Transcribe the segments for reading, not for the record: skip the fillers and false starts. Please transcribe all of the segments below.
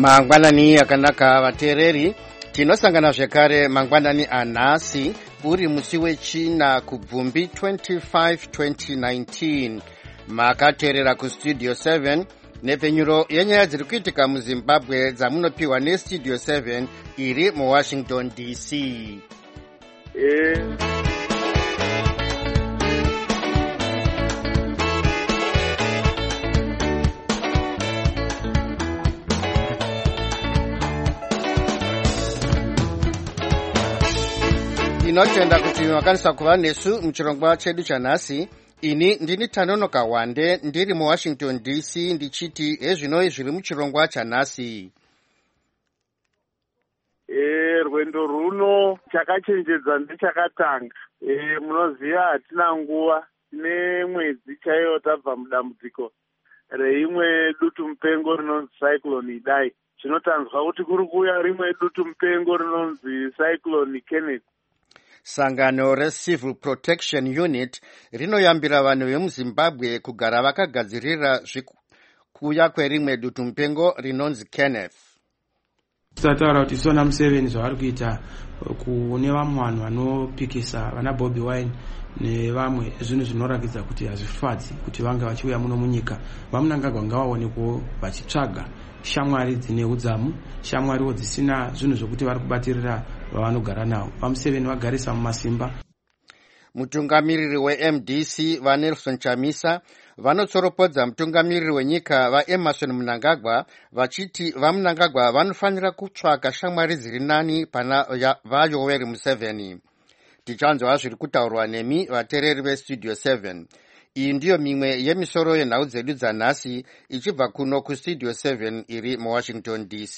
Mangwanani akanaka vateereri, tinosangana zvekare mangwanani anhasi uri musi wechina kubvumbi 25 2019. Makateerera kustudio 7 nepfenyuro yenyaya dziri kuitika muZimbabwe dzamunopiwa nestudio 7 iri muWashington DC. Inotenda kuti makwanisa kuva nesu muchirongwa chedu chanhasi. Ini ndini Tanonoka Wande ndiri muWashington DC ndichiti ezvinoi zviri muchirongwa chanhasi. Rwendo runo chakachenjedza ndechakatanga. Munoziva hatina nguva, tine mwedzi chaiyo tabva mudambudziko reimwe dutu mupengo rinonzi cyclone Idai. Zvinotanzwa kuti kuri kuuya rimwe dutu mupengo rinonzi cyclone Kenneth. Sangano reCivil Protection Unit rinoyambira vanhu vemuZimbabwe kugara vakagadzirira kuuya kwerimwe dutu mupengo rinonzi Kenneth. Tataura kuti Sona Museveni zvavari kuita kune vamwe vanhu vanopikisa vana Bobi Wine nevamwe zvinhu zvinoratidza kuti hazvifadzi kuti vange vachiuya muno munyika. Vamunangagwa ngavaonekwo vachitsvaga shamwari dzine udzamu, shamwariwo dzisina zvinhu zvokuti vari kubatirira vavanogara navo. Vamuseveni vagarisa mumasimba. Mutungamiriri weMDC vaNelson Chamisa vanotsoropodza mutungamiriri wenyika vaEmerson Mnangagwa vachiti vaMnangagwa vanofanira kutsvaga shamwari dziri nani pana vaYoweri Museveni. Tichanzwa zviri kutaurwa nemi vateereri vestudio 7. Iyi ndiyo mimwe yemisoro yenhau dzedu dzanhasi ichibva kuno kustudio 7 iri muWashington DC.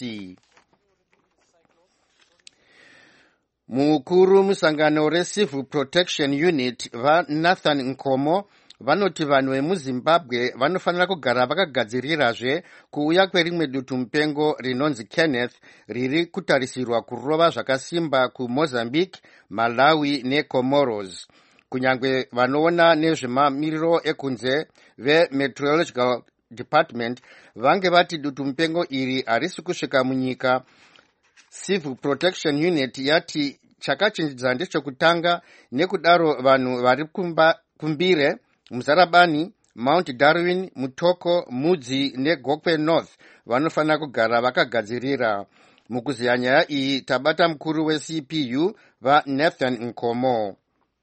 Mukuru musangano reCivil Protection Unit vaNathan Nkomo vanoti vanhu vemuZimbabwe vanofanira kugara vakagadzirirazve kuuya kwerimwe dutu mupengo rinonzi Kenneth riri kutarisirwa kurova zvakasimba kuMozambique, Malawi neComoros. Kunyangwe vanoona nezvemamiriro ekunze veMeteorological Department vange vati dutu mupengo iri harisi kusvika munyika, Civil Protection Unit yati chakachenjedza ndechokutanga, nekudaro vanhu vari kumbire, Muzarabani, Mount Darwin, Mutoko, Mudzi neGokwe North vanofanira kugara vakagadzirira. Mukuziya nyaya iyi tabata mukuru weCPU vaNathan Nkomo.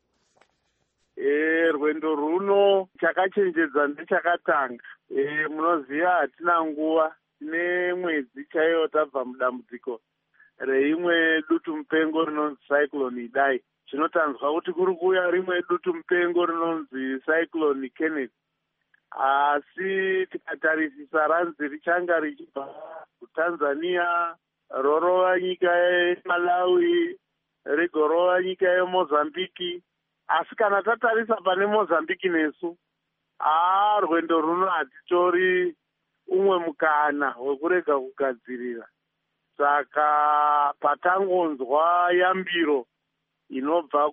Rwendo runo chakachenjedza ndechakatanga. Munoziva hatina nguva, tine mwedzi chaiyo tabva mudambudziko reimwe dutu mupengo rinonzi cyclone Idai. Zvinotanzwa kuti kuri kuuya rimwe dutu mupengo rinonzi cyclone Kenneth. Asi tikatarisisa ranzi richanga richibva kuTanzania, rorova nyika yeMalawi, rigorova nyika yeMozambique. Asi kana tatarisa pane Mozambique nesu, rwendo runo hatitori umwe mukana wekurega kugadzirira. Saka patangonzwa yambiro inobva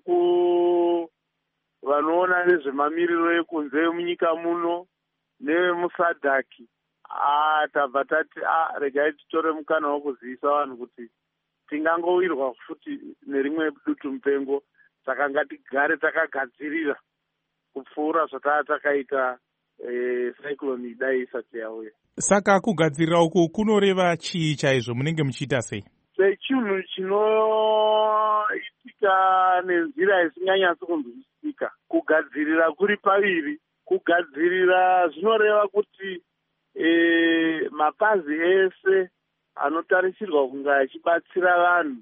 vanoona nezvemamiriro ekunze munyika muno nevemusadhaki, tabva tati regai titore mukana wekuzivisa vanhu kuti tingangowirwa futi nerimwe dutu mupengo. Saka ngatigare takagadzirira kupfuura zvataa takaita cyclone Idai isati yauya. Saka kugadzirira uku kunoreva chii chaizvo, munenge muchiita sei? Sechinhu chinoitika nenzira isinganyatsi kunzwisisika. Kugadzirira kuri paviri. Kugadzirira zvinoreva kuti mapazi ese anotarisirwa kunge achibatsira vanhu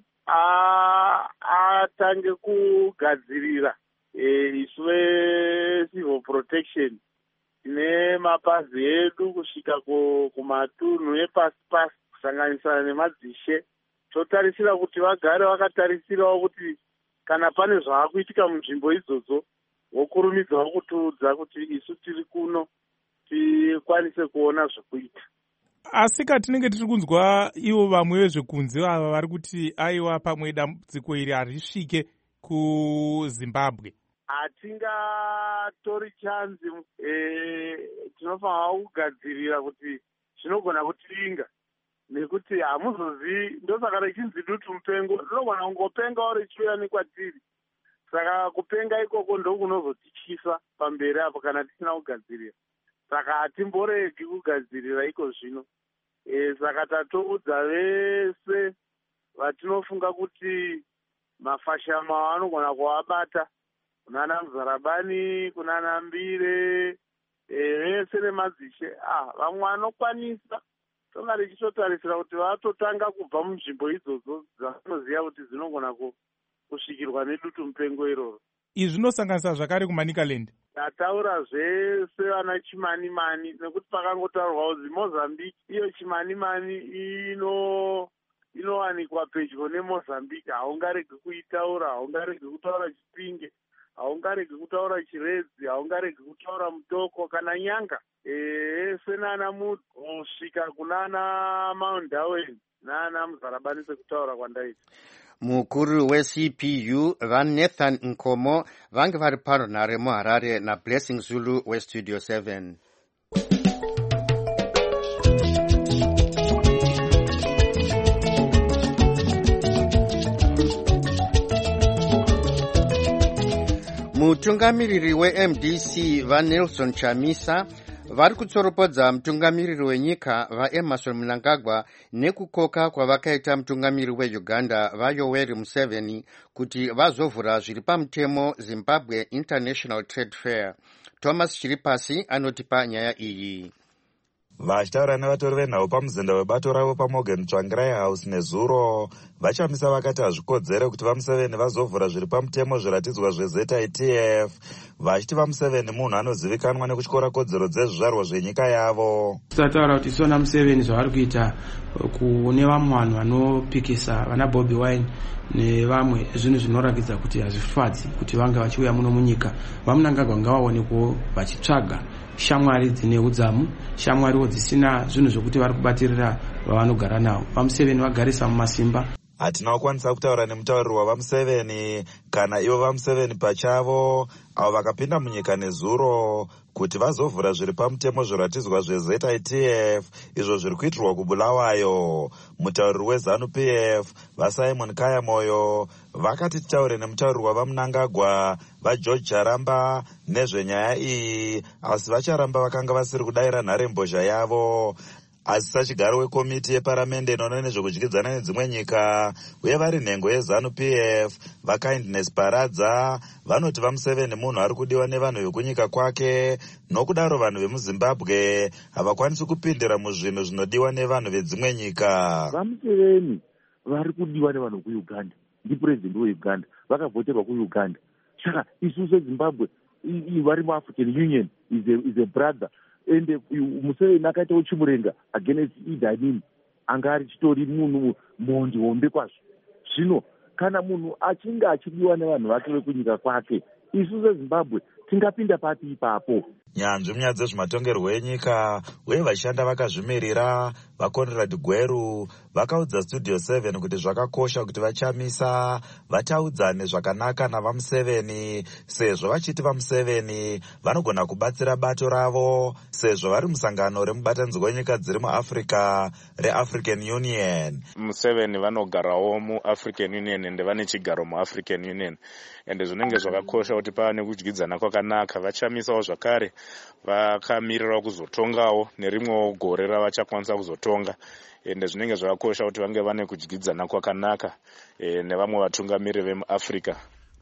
atange kugadzirira. Isu veCivil Protection tine mapazi edu kusvika kumatunhu epasi pasi kusanganisira nemadzishe. Totarisira kuti vagare vakatarisirawo kuti kana pane zvaakuitika munzvimbo idzodzo vokurumidzawo kutiudza kuti isu tiri kuno tikwanise kuona zvekuita. Asi katinenge tiri kunzwa ivo vamwe vezvekunze ava vari kuti aiwa pamwe dambudziko iri harisvike kuZimbabwe. Hatingatori chanzi, tinofanira kugadzirira kuti zvinogona kutiringa. nekuti hamuzozivi. Ndosaka richinzi dutu mupengo rinogona kungopengawo richiuya nekwatiri. Saka kupenga ikoko ndokunozotichisa pamberi apo kana tisina kugadzirira. Saka hatimboregi kugadzirira iko zvino. Saka tatoudza vese vatinofunga kuti mafashama anogona kuvabata, kunana Muzarabani, kunana Mbire, vese nemadzishe. Vamwe vanokwanisa tonga richitotarisira kuti vatotanga kubva munzvimbo idzodzo dzavanoziva kuti dzinogona kusvikirwa nedutu mupengo iroro. Izvi zvinosanganisa zvakare kuManicaland. Tataura zvese vana Chimanimani, nekuti pakangotaurwa kuti Mozambique iyo Chimanimani inowanikwa pedyo neMozambique. Haungaregi kuitaura, haungaregi kutaura Chipinge, haungaregi kutaura Chiredzi, haungaregi kutaura Mutoko kana Nyanga. Ese nana kusvika kunana Mount Darwin nana Muzarabani sekutaura kwandaita. Mukuru weCPU vaNathan Nkomo vange vari parunhare muHarare naBlessing Zulu weStudio 7. Mutungamiriri weMDC vaNelson Chamisa vari kutsoropodza mutungamiriri wenyika vaEmmerson Mnangagwa nekukoka kwavakaita mutungamiriri weUganda vaYoweri Museveni kuti vazovhura zviri pamutemo Zimbabwe International Trade Fair. Thomas Chiripasi anotipa nyaya iyi. Vachitaura nevatori venhau pamuzinda webato ravo paMorgan Tsvangirai House nezuro, vachamisa vakati hazvikodzere kuti vaMuseveni vazovhura zviri pamutemo zviratidzwa zveZITF, vachiti vaMuseveni munhu anozivikanwa nekutyora kodzero dzezvizvarwa zvenyika yavo. Tataura kuti sona Museveni zvavari kuita kune vamwe vanhu vanopikisa vana Bobi Wine nevamwe zvinhu zvinoratidza kuti hazvifadzi kuti vange vachiuya muno munyika. VaMnangagwa ngavaonekwo vachitsvaga shamwari dzine udzamu, shamwariwo dzisina zvinhu zvokuti vari kubatirira vavanogara navo. VaMuseveni vagarisa mumasimba. Hatina kukwanisa kutaura nemutauriri wavaMuseveni kana ivo vaMuseveni pachavo avo vakapinda munyika nezuro kuti vazovhura zviri pamutemo zviratidzwa zveZITF izvo zviri kuitirwa kuBulawayo. Mutauriri weZANU-PF vaSimon Kayamoyo vakati titaure nemutauriri wavaMnangagwa vaGeorge Charamba nezvenyaya iyi, asi vacharamba vakanga vasiri kudayira nharembozha yavo. Asi sachigaro wekomiti yeparamende inoona nezvekudyidzana nedzimwe nyika uye vari nhengo yeZANU-PF vaKindness Paradza vanoti vaMuseveni munhu ari kudiwa nevanhu vekunyika kwake, nokudaro vanhu vemuZimbabwe havakwanisi kupindira muzvinhu zvinodiwa nevanhu vedzimwe nyika. VaMuseveni vari kudiwa nevanhu kuUganda, ndipurezidendi weUganda, vakavhoterwa kuUganda. Saka isusu seZimbabwe vari muAfrican Union is a brother. Ende Museveni akaitawo chimurenga against Idi Amin, anga ari chitori munhu mhondi hombe kwazvo. Zvino kana munhu achinge achidiwa nevanhu vake vekunyika kwake, isu seZimbabwe tingapinda papi ipapo? Nyanzvi munyaya dzezvematongerwo enyika uye vachishanda vakazvimirira vaConrad Gweru vakaudza Studio 7 kuti zvakakosha kuti vachamisa vataudzane zvakanaka navaMuseveni, sezvo vachiti vaMuseveni vanogona kubatsira bato ravo sezvo vari musangano remubatanzwa wenyika dziri muAfrica reAfrican Union. Museveni vanogarawo muAfrican Union ende vane chigaro muAfrican Union, ende zvinenge zvakakosha kuti pava nekudyidzana kwakanaka. Vachamisawo zvakare vakamirira kuzotongawo nerimwewo gore ravachakwanisa kuzotonga, ende zvinenge zvakakosha kuti vange vane kudyidzana kwakanaka nevamwe vatungamiri vemuAfrica.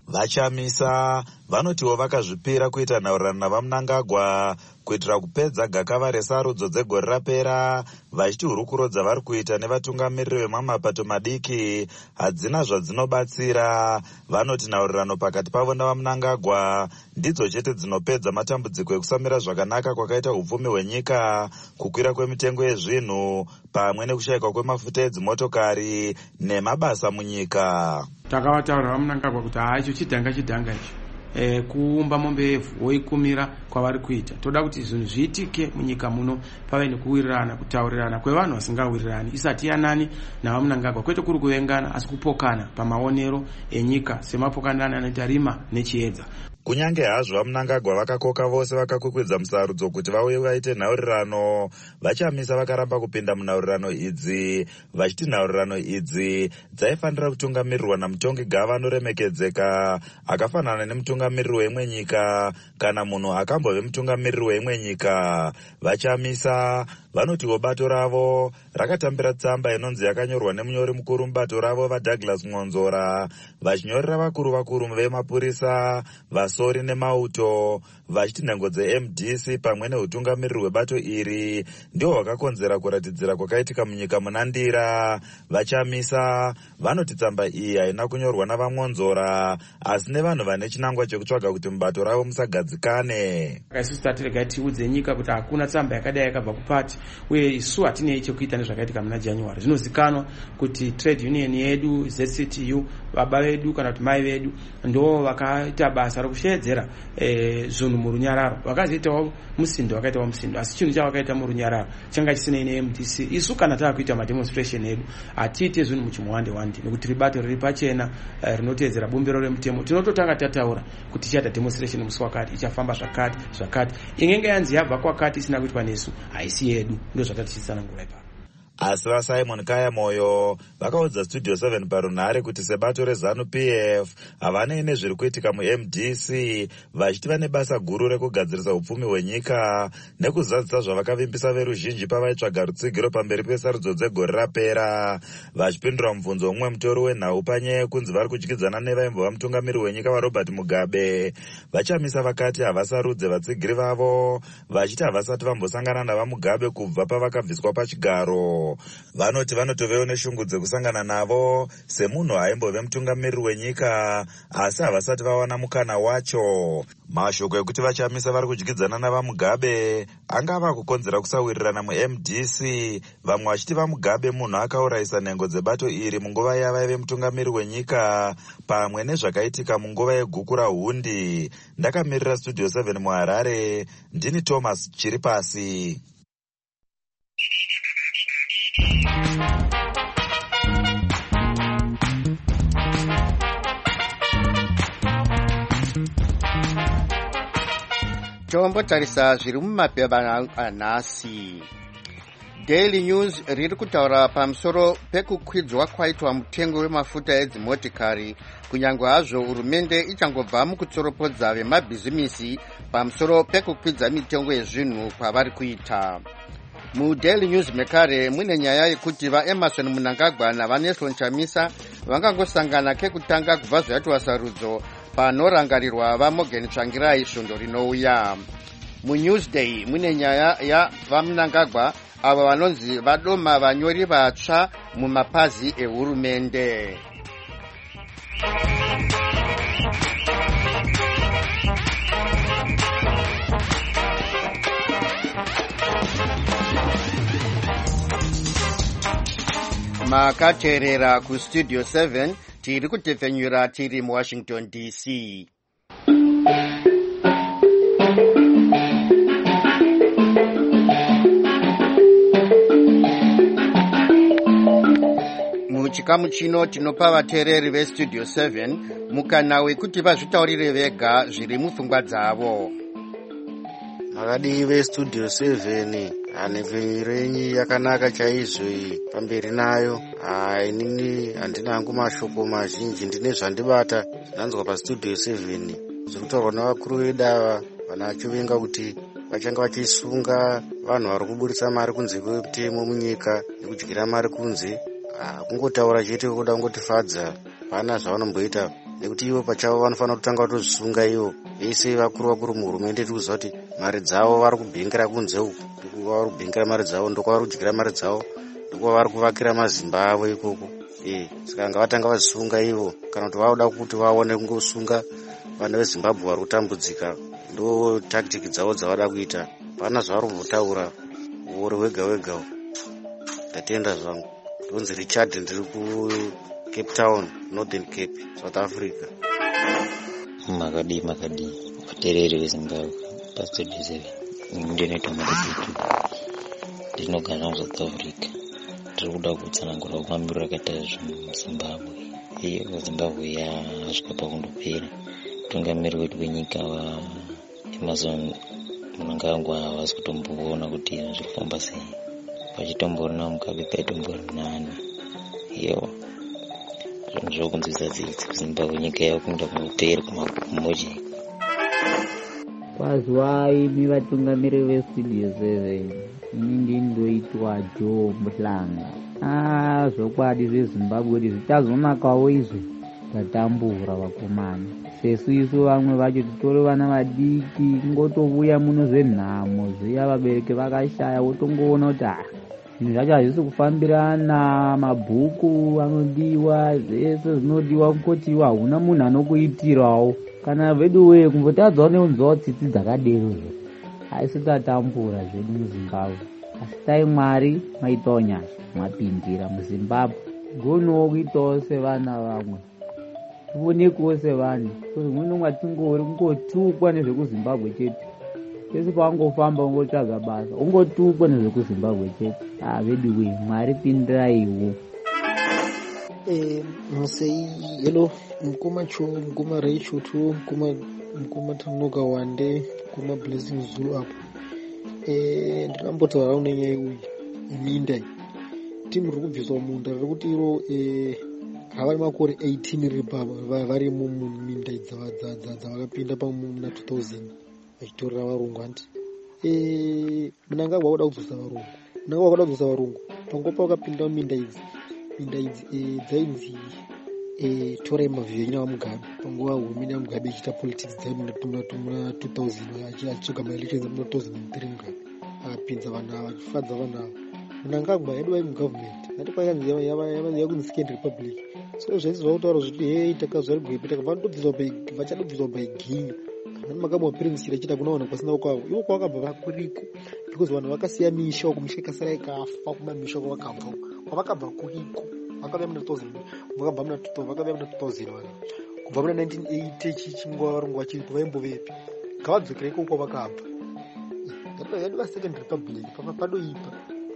Vachamisa vanotiwo vakazvipira kuita nhaurirano navaMnangagwa kuitira kupedza gakava resarudzo dzegore rapera, vachiti hurukuro dzavari kuita nevatungamiriri vemamapato madiki hadzina zvadzinobatsira. Vanoti nhaurirano pakati pavo navaMnangagwa ndidzo chete dzinopedza matambudziko ekusamira zvakanaka kwakaita upfumi hwenyika, kukwira kwemitengo yezvinhu pamwe nekushayikwa kwemafuta edzimotokari nemabasa munyika. Takavataura vaMnangagwa kuti icho chidhanga icho kuumba mombe yevhu woikumira kwavari kuita. Toda kuti zvinhu zviitike munyika muno pave nekuwirirana, kutaurirana kwevanhu vasingawirirani isati yanani navaMnangagwa, kwete kuri kuvengana asi kupokana pamaonero enyika semapokandana anoita rima nechiedza. kunyange hazvo vaMnangagwa vakakoka vose vakakwikwidza musarudzo kuti vauye vaite nhaurirano, vachamisa vakaramba kupinda munhaurirano idzi, vachiti nhaurirano idzi dzaifanira kutungamirirwa namutongi gava anoremekedzeka akafanana nemutungamiriri weimwe nyika kana munhu akambove mutungamiriri weimwe nyika. Vachamisa vanotiwo bato ravo rakatambira tsamba inonzi yakanyorwa nemunyori mukuru mubato ravo vaDouglas Ngonzora, vachinyorera vakuru vemapurisa, vasori nemauto, vachiti nhengo dzeMDC pamwe neutungamiriri hwebato iri ndiwo hwakakonzera kuratidzira kwakaitika munyika muna Ndira. Vachamisa vanoti tsamba iyi haina kunyorwa navaNgonzora asi nevanhu vane chinangwa chekutsvaga kuti mubato ravo musagadzikane. Isusu tatirega tiudze nyika kuti hakuna tsamba yakadai yakabva kupati, uye isu hatinei chekuita nezvakaitika muna January. Zvinozikanwa kuti trade union yedu ZCTU, baba vedu kana kuti mai vedu ndo vakaita basa rekushedzera zvinhu murunyararo, vakazoitawo musindo wakaitawo musindo, asi chinhu chavakaita murunyararo changa chisinei neMDC. Isu kana tavakuita mademonstration edu hatiite zvinhu muchimwande nekuti ribato riri pachena rinoteedzera bumbiro remutemo. Tinototanga tataura kuti tichaita demonstration musi wakati, ichafamba zvakati, ingenge yanzi yabva kwakati isina kuitwa nesu haisi yedu, ndo zvatatichisana ipapo. Asi vaSimon Kaya Moyo vakaudza Studio 7 parunhare kuti sebato reZANU-PF havanei nezviri kuitika muMDC, vachiti vane basa guru rekugadzirisa upfumi hwenyika nekuzadzisa zvavakavimbisa veruzhinji pavaitsvaga rutsigiro pamberi pesarudzo dzegore rapera. Vachipindura mubvunzo umwe mutori wenhau panyaya yekunzi vari kudyidzana nevaimbova mutungamiriri wenyika waRobert Mugabe, vachamisa vakati havasarudze vatsigiri vavo, vachiti havasati vambosangana navaMugabe kubva pavakabviswa pachigaro. Vanoti vanotovewo neshungu dzekusangana navo semunhu aimbove mutungamiriri wenyika asi havasati vawana mukana wacho. Mashoko ekuti vachamisa vari kudyidzana navaMugabe angava kukonzera kusawirirana muMDC, vamwe vachiti vaMugabe munhu akaurayisa nhengo dzebato iri munguva yavaive mutungamiriri wenyika pamwe nezvakaitika munguva yeguku raHundi. Ndakamirira Studio 7 muHarare, ndini Thomas Chiripasi. Tombotarisa zviri mumapepa anhasi. Daily News riri kutaura pamusoro pekukwidzwa kwaitwa mutengo wemafuta edzimotikari kunyange hazvo hurumende ichangobva mukutsoropodza vemabhizimisi pamusoro pekukwidza mitengo yezvinhu kwavari kuita. MuDaily News mekare mune nyaya yekuti vaEmmerson Mnangagwa navaNelson Chamisa vangangosangana kekutanga kubva zvaitwa sarudzo panorangarirwa vaMorgan Tsvangirai svondo rinouya. MuNewsday mune nyaya yavaMnangagwa avo vanonzi vadoma vanyori vatsva mumapazi ehurumende. Makateerera kuStudio 7 tiri kutepfenyura tiri muWashington DC. Muchikamu chino tinopa vateereri veStudio 7 mukana wekuti vazvitaurire vega zviri mupfungwa dzavo. Makadii veStudio 7 hanepfenyurenyi yakanaka chaizvo iyi pamberi nayo. Inini handina hangu mashoko mazhinji, ndine zvandibata zvinanzwa paStudio 7 zviri kutaurwa navakuru vedu ava vanachivenga kuti vachanga vachisunga vanhu vari kuburitsa mari kunze kwemutemo munyika nekudyira mari kunze. Kungotaura chete kuda kungotifadza, hapana zvavanomboita, nekuti ivo pachavo vanofanira kutanga kutozvisunga ivo vese vakuru muhurumende. Tiri kuziva kuti mari dzavo vari kubhengera kunze uku, vari kubhengera mari dzavo, ndokwavari kudyira mari dzavo, ndokwavari kuvakira mazimba avo ikoko. Saka ngavatanga vazisunga ivo kana kuti vauda kuti vaone kungosunga vana veZimbabwe vari kutambudzika. Ndo tactic dzavo dzavada kuita, hapana zvavari kumbotaura uri wega wega. Ndatenda zvangu. Ndonzi Richard, ndiri kuCape Town, Northern Cape, South Africa. Makadii vateereri veZimbabwe paStudio 7. Ndinoitwa Madhuku, ndinogara muSouth Africa. Ndiri kuda kutsanangura kufambiro rakaita zvinhu muZimbabwe. Zimbabwe yasvika pakundopera, vatungamiri vedu venyika vaEmmerson Mnangagwa havasi kutomboona kuti zviri kufamba sei. Vachitomborina Mugabe paitomborina nani. Iyo zvinhu zvokunzwisa tsitsi kuZimbabwe nyika yavo kunoda kunoteera kumamoji. Kwazwai mi vatungamiri vestudio 7 ini ndoitwa Joe Muhlanga. Zvokwadi zveZimbabwe kuti zvichazonakawo izvi tatambura vakomana. Sesu isu vamwe vacho titore vana vadiki ngotouya muno zvenhamo zviya vabereki vakashaya wotongoona kuti zvinhu zvacho hazvisi kufambirana, mabhuku anodiwa, zvese zvinodiwa kuti iwe hauna munhu anokuitirawo. Kana vedu weye kumbotadzawo neunzawo tsitsi dzakadero haisi tatambura zvedu muZimbabwe. Asi tai Mwari maitawo nyasha mwapindira muZimbabwe. Gonowo kuitawo sevana vamwe, tionekwo sevanhu. Muno mwatingori kungotukwa nezvekuZimbabwe chete. Pese pawangofamba ungotsvaga basa ungotukwa nezvekuZimbabwe chete. Vedu weye Mwari pindiraiwo. Musei hello mukoma cho mukoma Raicho tu mukoma Tanoka Wande mukoma Blessing Zulu apo ndikambotaura nenyaya uyu Minda timu riri kubviswa munda riri kuti iro hava makore 18 riri papa vari muminda dzavakapinda pamuna 2000 vachitorera varungu anti Mnangagwa wada kudzosa varungu pangopa wakapinda muminda idzi dzainzi tora mavhiri vaMugabe panguva hurumende yaMugabe ichiita politics dzaimuna 2000 achitsoka maelections amuna 2003 Mugabe akapinza vanhu ava achifadza vanhu ava. Mnangagwa yedu vai mugovernment ati kwakanzi yava kunzi second republic, so zvese zvakutaura zviti hei takazva rigwepi vachadobviswa by ginyu kana makama wapiringisira chita kunaona kwasina kwavo ivo kwavakabva vakuriko because vanhu vakasiya misha uko misha ikasara ikafa kuma misha kwavakabva kuriko vakabva muna 2000 vakabva muna 2000 vanhu kubva muna 1980 chichinguva varungu vachiripo vaimbovepi ngavadzokera iko kwavakabva yadiva second republic padoipa.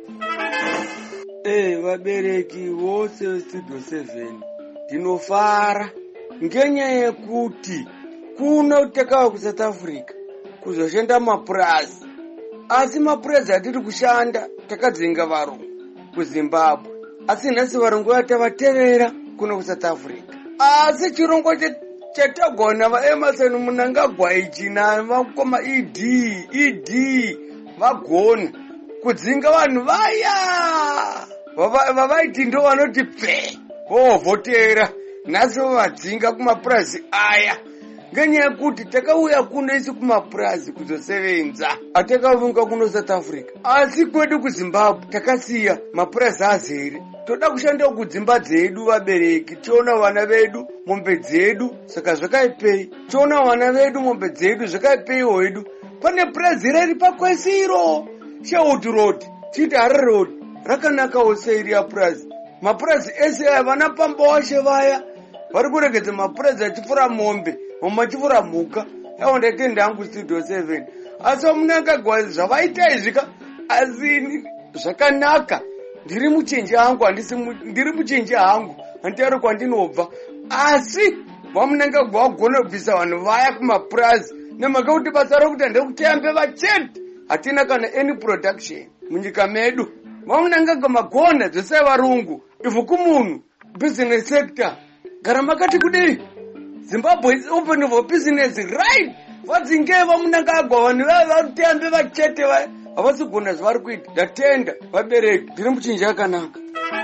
Vabereki vose vestudio 7 ndinofara ngenyaya yekuti kuno kutekawa kuSouth Africa kuzoshanda mapurazi, asi mapurazi atiri kushanda takadzinga varungu kuZimbabwe, asi nhasi varungu vatavaterera kuno kuSouth Africa. Asi chirongo chatagona vaEmmerson Mnangagwa ichi navakoma ED vagona kudzinga vanhu vaya vavaiti ndo vanoti pfe vovhotera nhasi vovadzinga kumapurazi aya ngenyaya yekuti takauya kuno isi kumapurazi kuzosevenza, hatakavunga kuno South Africa, asi kwedu kuZimbabwe takasiya mapurazi azere. Toda kushanda kudzimba dzedu vabereki, tiona vana vedu mombe dzedu, saka zvakaipei. Tiona vana vedu mombe dzedu zvakaipeiwo wedu. Pane purazi riri pakwesiro Sherwood Road, chiti Harare Road, rakanakawo seiri yapurazi. Mapurazi ese aya vana pamba washe vaya vari kuregedza mapurazi achifura mombe machifura mhuka. Iwo ndaitenda hangu studio 7, asi Mnangagwa zvavaita izvika asi zvakanaka. Ndiri muchenje hangu handitari kwandinobva, asi vaMnangagwa wagona kubvisa vanhu vaya kumapurazi nemhaka kuti basa rokuti ndekutembe vachete hatina kana any production munyika medu. VaMnangagwa magona zvese varungu ivhu kumunhu business sector gara makati kudii Zimbabwe is open for business right. Vadzinge vaMnangagwa vanhu vatembe vachete vaya havasi kugona zvavari kuita. Ndatenda vabereki ndiri muchinji yakanaka.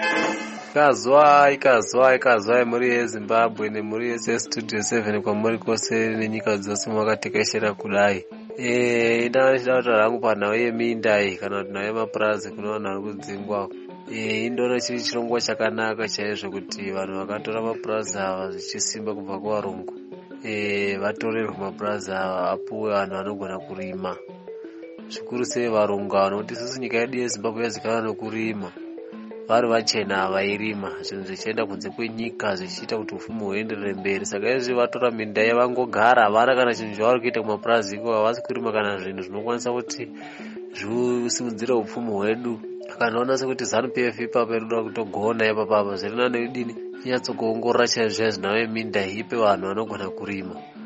Ikazwai muri yeZimbabwe nemuri yese studio 7 kwamuri kwose nenyika dzose mwakatekeshera kudai. Ndanga ndichitaura hangu panhau yeminda iyi kana kuti nhau yemapurazi kuno vanhu vari kudzingwa. Indona chiri chirongwa chakanaka chaizvo kuti vanhu vakatora mapurazi ava zvichisimba kubva kuvarungu vatorerwe mapurazi ava apuwe vanhu vanogona kurima. Zvikuru sei varungu ava nokuti isusu nyika yedu yeZimbabwe yazikanwa nokurima. Vari vachena vairima zvinhu zvichienda kunze kwenyika zvichiita kuti upfumi huenderere mberi. Saka izvi vatora minda yavangogara havana kana chinhu zvavari kuita kumapurazi iko, havasi kurima kana zvinhu zvinokwanisa kuti zviusimudzire upfumi hwedu. Akanoona sekuti ZANU-PF ipapa inoda kutogona ipapapa zvirinane kudini inyatsokuongorora chaizvo zvinave minda ipe vanhu vanogona kurima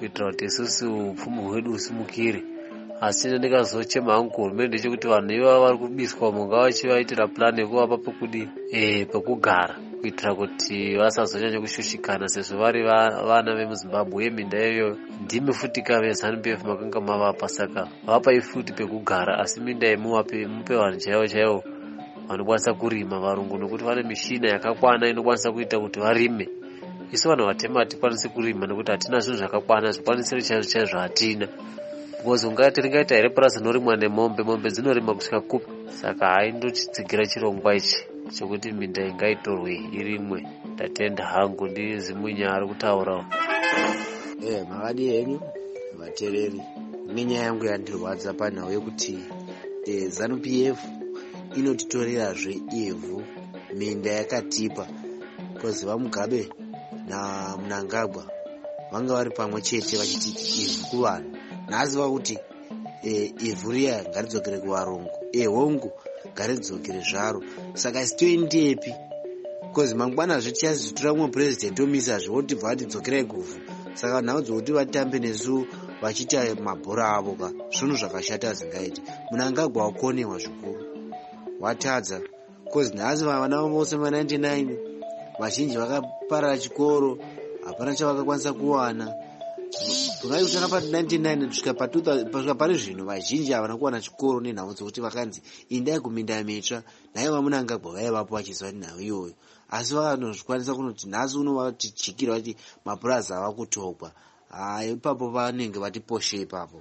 kuitira kuti isusu upfumi hwedu husimukire. Asi ndikazochema hangu hurumende chekuti vanhu ivava vari kubiswa mungava vachivaitira plani yekuvapa pekugara kuitira kuti vasazonyanya kushushikana sezvo vari vana vemuzimbabwe uye minda iyoyo ndimi futi kaveZANU-PF makanga mavapa, saka vapai futi pekugara, asi minda yemuvape mupe vanhu chaivo chaivo vanokwanisa kurima varungu, nokuti vane mishina yakakwana inokwanisa kuita kuti varime. Isu vanhu vatema hatikwanisi kurima nekuti hatina zvinhu zvakakwana, zvikwanisiro chaizvo hatina. Because ringaita here purazi rinorimwa nemombe, mombe dzinorima kusvika kupi. Saka haindochitsigira chirongwa ichi chokuti minda ingaitorwe irimwe. Ndatenda hangu ndizimunya ari kutaurawo. Makadi henyu vateereri, nenyaya yangu yandirwadza panhau yekuti ZANU-PF inotitorerazve ivhu minda yakatipa, because vaMugabe naMnangagwa vanga vari pamwe chete vachiti ivhu kuvanhu. Nhasi vakuti ivhu riya ngaridzokere kuvarungu, hongu ngaridzokere zvaro. Saka sitoendepi, because mangwanazve tichazitora mumwe purezidhendi omisazve wotibva vatidzokerai kuvhu. Saka nhau dzokuti vatambe nesu vachiita mabhora avo ka zvinhu zvakashata zingaiti. Mnangagwa wakonewa zvikuru, watadza, because nhasi vana vose va99 vazhinji vakaparara chikoro, hapana chavakakwanisa kuwana. Tunai kutanga pa99 kusvika pari zvino vazhinji havana kuwana chikoro nenhau dzokuti vakanzi indai kuminda mitsva, naye vaMnangagwa vaivapo vachiziva nhau iyoyo. Asi vanozvikwanisa kunoti nhasi uno vatichikira vati mapurazi ava kutogwa. Ipapo vanenge vatiposhe ipapo.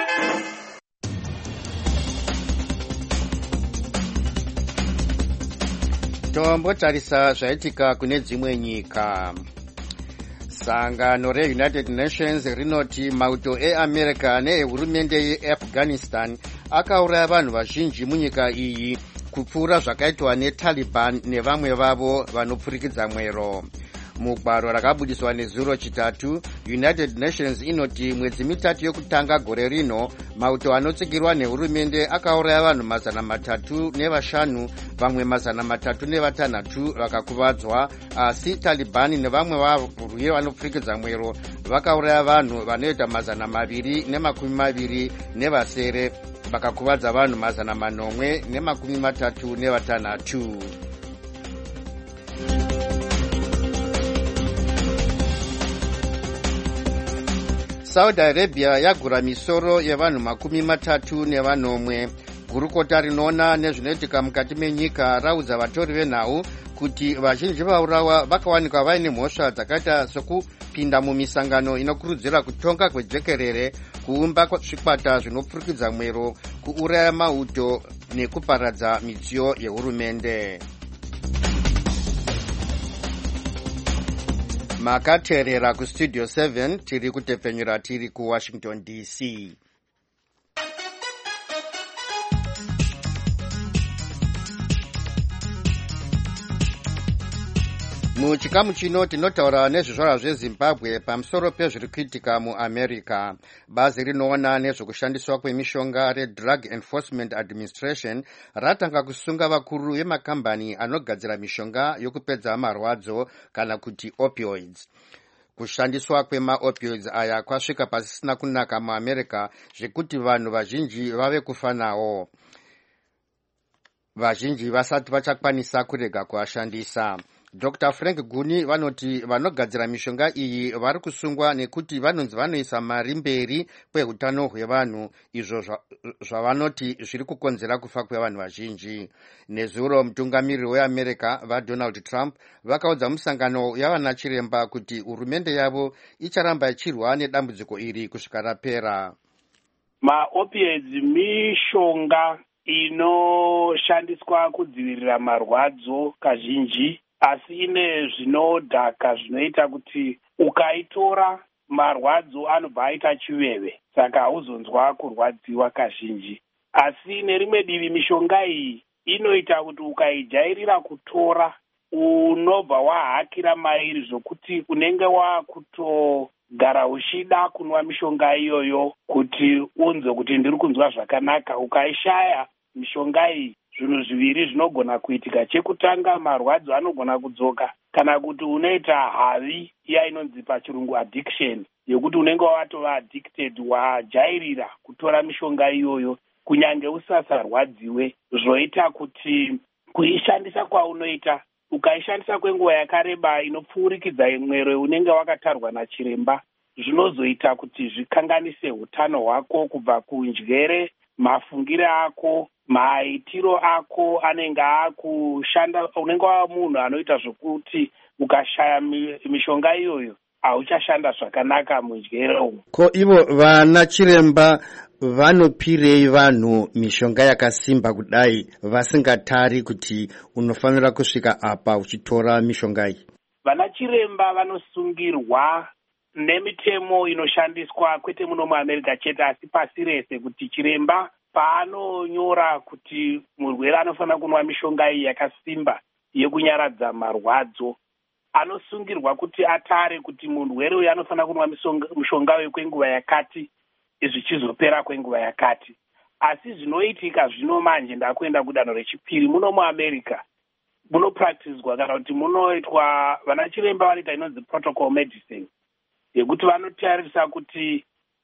Tombotarisa zvaitika kune dzimwe nyika. Sangano reUnited Nations rinoti mauto eAmerica neehurumende yeAfghanistan akauraya vanhu vazhinji munyika iyi kupfuura zvakaitwa neTaliban nevamwe vavo vanopfurikidza mwero. Mugwaro rakabudiswa nezuro chitatu, United Nations inoti mwedzi mitatu yokutanga gore rino mauto anotsigirwa nehurumende akauraya vanhu 305, vamwe 306 vakakuvadzwa, asi Taliban nevamwe varwi vanopfurikidza mwero vakauraya vanhu vanoita 220 nevasere, vakakuvadza vanhu 836. Saudi Arabia yagura misoro yevanhu 30. Gurukota rinoona nezvinoitika mukati menyika raudza vatori venhau kuti vazhinji vaurawa vakawanikwa vaine mhosva dzakaita sokupinda mumisangano inokurudzira kutonga kwejekerere, kuumba zvikwata zvinopfurikidza mwero, kuuraya mauto nekuparadza midziyo yehurumende. Makateerera kustudio 7 tiri kutepfenyura tiri kuWashington DC. Muchikamu chino tinotaura nezvizvarwa zveZimbabwe pamusoro pezviri kuitika muAmerica. Bazi rinoona nezvekushandiswa kwemishonga reDrug Enforcement Administration ratanga kusunga vakuru vemakambani anogadzira mishonga yokupedza marwadzo kana kuti opioids. Kushandiswa kwemaopioids aya kwasvika pasisina kunaka muAmerica zvekuti vanhu vazhinji vave kufa nawo. Vazhinji vasati vachakwanisa kurega kuashandisa. Dr. Frank Guni vanoti vanogadzira mishonga iyi vari kusungwa nekuti vanonzi vanoisa mari mberi kwehutano hwevanhu, izvo zvavanoti zviri kukonzera kufa kwevanhu vazhinji. Nezuro mutungamiriri weAmerica vaDonald Trump vakaudza musangano yavana chiremba kuti hurumende yavo icharamba ichirwa nedambudziko iri kusvika rapera. Maopioids mishonga inoshandiswa kudzivirira marwadzo kazhinji, asi ine zvinodhaka zvinoita kuti ukaitora marwadzo anobva aita chiveve, saka hauzonzwa kurwadziwa kazhinji. Asi nerimwe divi mishonga iyi inoita kuti ukaijairira kutora unobva wahakira mairi zvokuti unenge wakutogara uchida kunwa mishonga iyoyo kuti unzwe kuti ndiri kunzwa zvakanaka. Ukaishaya mishonga iyi, zvinhu zviviri zvinogona kuitika. Chekutanga, marwadzo anogona kudzoka, kana kuti unoita havi iya inonzi pachirungu addiction yekuti unenge watova addicted, wajairira kutora mishonga iyoyo kunyange usasarwadziwe, zvoita kuti kuishandisa kwaunoita ukaishandisa kwenguva yakareba inopfuurikidza mwero unenge wakatarwa nachiremba, zvinozoita kuti zvikanganise utano hwako kubva kunjwere, mafungire ako, maitiro ako anenge akushanda. Unenge wava munhu anoita zvokuti ukashaya mishonga iyoyo hauchashanda zvakanaka munjwere umu. Ko ivo vana chiremba vanopirei vanhu mishonga yakasimba kudai vasingatari kuti unofanira kusvika apa uchitora mishonga iyi? Vana chiremba vanosungirwa nemitemo inoshandiswa kwete muno muAmerica chete asi pasi rese, kuti chiremba paanonyora kuti murwere anofanira kunwa mishonga iyi yakasimba yekunyaradza marwadzo, anosungirwa kuti atare kuti murwere uyu anofanira kunwa mishonga uyu kwenguva yakati zvichizopera kwenguva yakati. Asi zvinoitika zvino manje ndakuenda kudanho rechipiri muno muAmerica munopracticwa kana kuti munoitwa, vana chiremba vanoita inonzi protocol medicine, yekuti vanotarisa kuti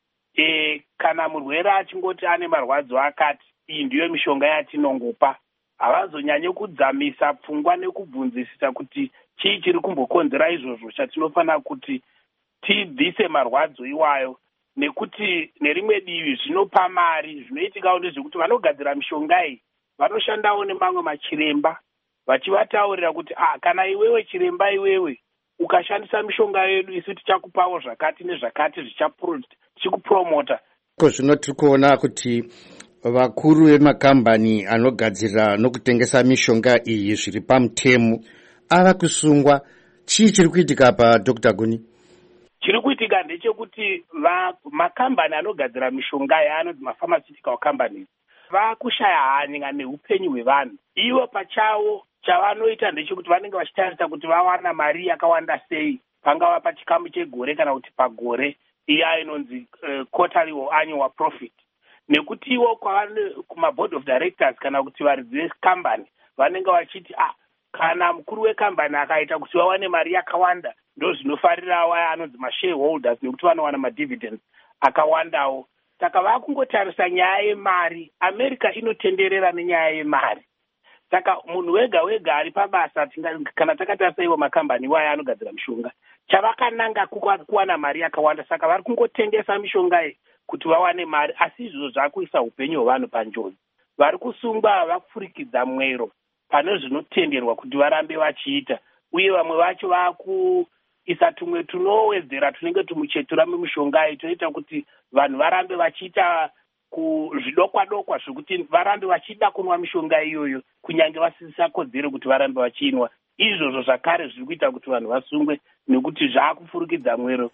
kana murwere achingoti ane marwadzo akati, iyi ndiyo mishonga yatinongopa. Havazonyanye kudzamisa pfungwa nekubvunzisisa kuti chii chiri kumbokonzera izvozvo chatinofanira kuti tibvise marwadzo iwayo, nekuti nerimwe divi zvinopa mari. Zvinoitika ndezvekuti vanogadzira mishonga iyi vanoshandawo nemamwe machiremba vachivataurira kuti kana iwewe chiremba iwewe ukashandisa mishonga yedu isu tichakupawo zvakati nezvakati zvichikupromota. Ko zvino tiri kuona kuti vakuru vemakambani anogadzira nokutengesa mishonga iyi zviri pamutemo ava kusungwa. Chii chiri kuitika pa Dr. Guni? Chiri kuitika ndechekuti makambani anogadzira mishonga yaanonzi mapharmaceutical companies vakushaya hanya neupenyu hwevanhu. Ivo pachavo chavanoita ndechekuti vanenge vachitarisa kuti vawana mari yakawanda sei, pangava pachikamu chegore kana kuti pagore, iya inonzi quarterly or annual profit. Nekuti ivo kumaboard of directors kana kuti varidzi vekambani vanenge vachiti kana mukuru wekambani akaita kuti vawane mari yakawanda, ndo zvinofarira waya anonzi mashareholders, nekuti vanowana madividends akawandawo. Saka vakungotarisa nyaya yemari. America inotenderera nenyaya yemari. Saka munhu wega wega ari pabasa, kana takatarisa ivo makambani waya anogadzira mishonga, chavakananga kuwana mari yakawanda. Saka vari kungotengesa mishonga iyi kuti vawane mari, asi izvozvo zvakuisa upenyu hwevanhu panjodzi. Vari kusungwa vapfurikidza mwero pane zvinotenderwa kuti varambe vachiita, uye vamwe vacho vakuisa tumwe tunowedzera tunenge tumuchetura mumishonga iyi toita kuti vanhu varambe vachiita zvidokwa-dokwa zvekuti varambe vachida kunwa mishonga iyoyo kunyange vasisakodzere kuti varambe vachinwa. Izvozvo zvakare zviri kuita kuti vanhu vasungwe nekuti zvakupfurikidza mwero.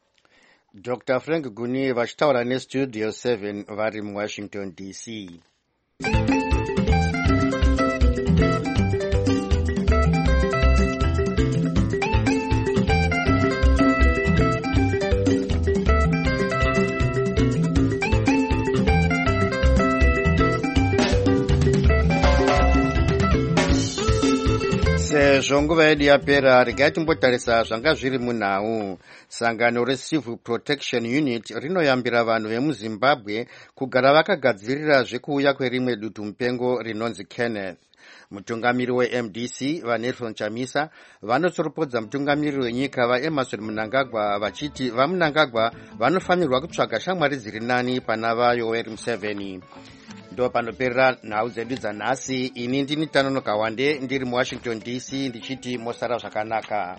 Dr. Frank Guni vachitaura neStudio 7 vari muWashington DC. Sezvo nguva yedu yapera, regai timbotarisa zvanga zviri munhau. Sangano reCivil Protection Unit rinoyambira vanhu vemuZimbabwe kugara vakagadzirira zvekuuya kwerimwe dutu mupengo rinonzi Kenneth. Mutungamiri weMDC vaNelson Chamisa vanotsoropodza mutungamiriri wenyika vaEmmerson Mnangagwa vachiti vaMnangagwa vanofanirwa kutsvaga shamwari dziri nani pana vaYoweri Museveni. Ndo panoperera nhau dzedu dzanhasi. Ini ndini Tanonoka Wande ndiri muWashington DC ndichiti mosara zvakanaka.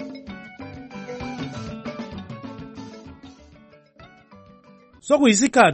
Sokuyisikhathi